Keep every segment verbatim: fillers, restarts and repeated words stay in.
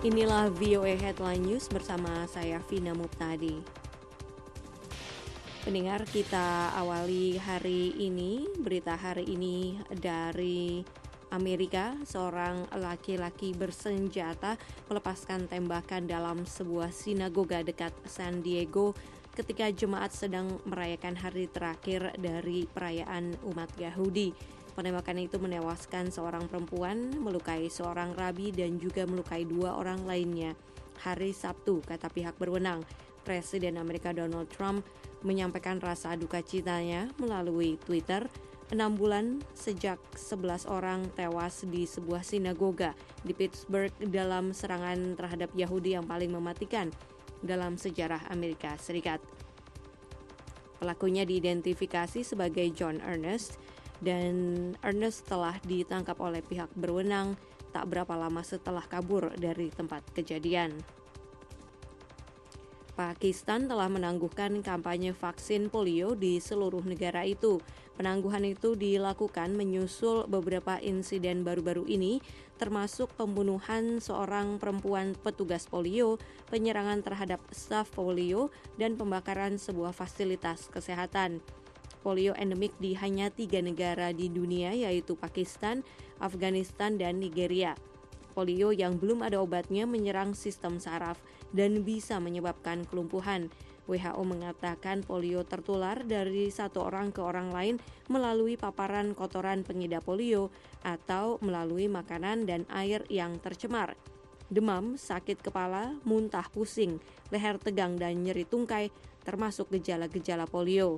Inilah V O A Headline News bersama saya Vina Muptadi. Pendengar, kita awali hari ini, berita hari ini dari Amerika. Seorang laki-laki bersenjata melepaskan tembakan dalam sebuah sinagoga dekat San Diego ketika jemaat sedang merayakan hari terakhir dari perayaan umat Yahudi. Penembakan itu menewaskan seorang perempuan, melukai seorang rabi dan juga melukai dua orang lainnya. Hari Sabtu, kata pihak berwenang, Presiden Amerika Donald Trump menyampaikan rasa duka citanya melalui Twitter. Enam bulan sejak sebelas orang tewas di sebuah sinagoga di Pittsburgh dalam serangan terhadap Yahudi yang paling mematikan dalam sejarah Amerika Serikat. Pelakunya diidentifikasi sebagai John Earnest, dan Ernest telah ditangkap oleh pihak berwenang tak berapa lama setelah kabur dari tempat kejadian. Pakistan telah menangguhkan kampanye vaksin polio di seluruh negara itu. Penangguhan itu dilakukan menyusul beberapa insiden baru-baru ini, termasuk pembunuhan seorang perempuan petugas polio, penyerangan terhadap staf polio, dan pembakaran sebuah fasilitas kesehatan. Polio endemik di hanya tiga negara di dunia, yaitu Pakistan, Afghanistan, dan Nigeria. Polio yang belum ada obatnya menyerang sistem saraf dan bisa menyebabkan kelumpuhan. W H O mengatakan polio tertular dari satu orang ke orang lain melalui paparan kotoran pengidap polio atau melalui makanan dan air yang tercemar. Demam, sakit kepala, muntah pusing, leher tegang, dan nyeri tungkai termasuk gejala-gejala polio.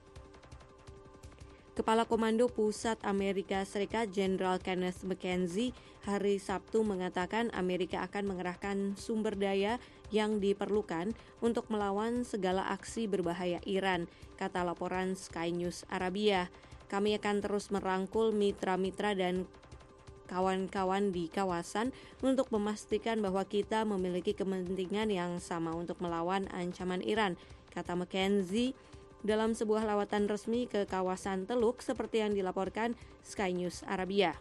Kepala Komando Pusat Amerika Serikat Jenderal Kenneth McKenzie hari Sabtu mengatakan Amerika akan mengerahkan sumber daya yang diperlukan untuk melawan segala aksi berbahaya Iran, kata laporan Sky News Arabia. Kami akan terus merangkul mitra-mitra dan kawan-kawan di kawasan untuk memastikan bahwa kita memiliki kepentingan yang sama untuk melawan ancaman Iran, kata McKenzie dalam sebuah lawatan resmi ke kawasan Teluk seperti yang dilaporkan Sky News Arabia.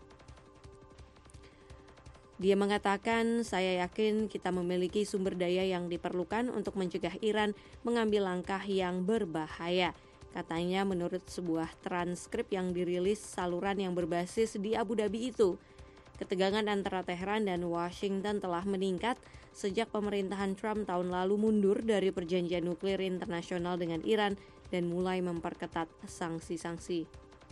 Dia mengatakan, saya yakin kita memiliki sumber daya yang diperlukan untuk mencegah Iran mengambil langkah yang berbahaya. Katanya menurut sebuah transkrip yang dirilis saluran yang berbasis di Abu Dhabi itu. Ketegangan antara Teheran dan Washington telah meningkat sejak pemerintahan Trump tahun lalu mundur dari perjanjian nuklir internasional dengan Iran dan mulai memperketat sanksi-sanksi.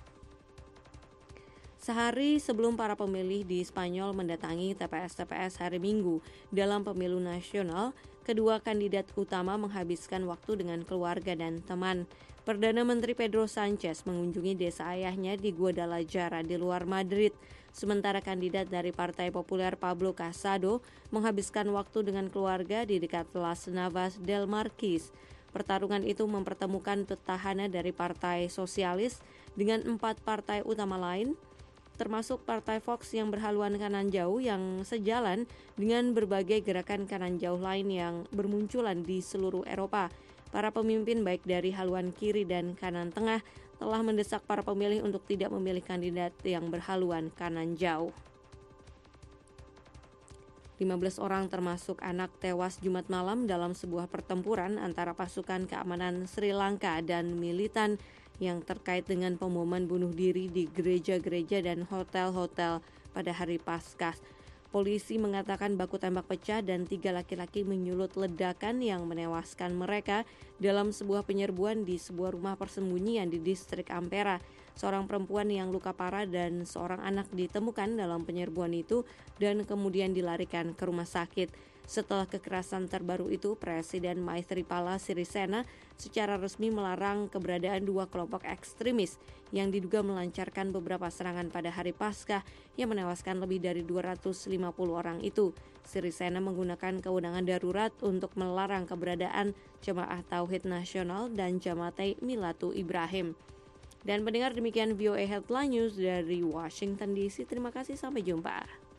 Sehari sebelum para pemilih di Spanyol mendatangi T P S-T P S hari Minggu dalam pemilu nasional, kedua kandidat utama menghabiskan waktu dengan keluarga dan teman. Perdana Menteri Pedro Sanchez mengunjungi desa ayahnya di Guadalajara di luar Madrid, sementara kandidat dari Partai Populer Pablo Casado menghabiskan waktu dengan keluarga di dekat Las Navas del Marquis. Pertarungan itu mempertemukan petahana dari Partai Sosialis dengan empat partai utama lain, termasuk Partai Vox yang berhaluan kanan jauh yang sejalan dengan berbagai gerakan kanan jauh lain yang bermunculan di seluruh Eropa. Para pemimpin baik dari haluan kiri dan kanan tengah telah mendesak para pemilih untuk tidak memilih kandidat yang berhaluan kanan jauh. lima belas orang termasuk anak tewas Jumat malam dalam sebuah pertempuran antara pasukan keamanan Sri Lanka dan militan yang terkait dengan pemboman bunuh diri di gereja-gereja dan hotel-hotel pada hari Paskah. Polisi mengatakan baku tembak pecah dan tiga laki-laki menyulut ledakan yang menewaskan mereka dalam sebuah penyerbuan di sebuah rumah persembunyian di distrik Ampera. Seorang perempuan yang luka parah dan seorang anak ditemukan dalam penyerbuan itu dan kemudian dilarikan ke rumah sakit. Setelah kekerasan terbaru itu, Presiden Maithripala Sirisena secara resmi melarang keberadaan dua kelompok ekstremis yang diduga melancarkan beberapa serangan pada hari Paskah yang menewaskan lebih dari dua ratus lima puluh orang itu. Sirisena menggunakan kewenangan darurat untuk melarang keberadaan Jemaah Tauhid Nasional dan Jamaah Milatu Ibrahim. Dan pendengar, demikian V O A Headline News dari Washington D C. Terima kasih, sampai jumpa.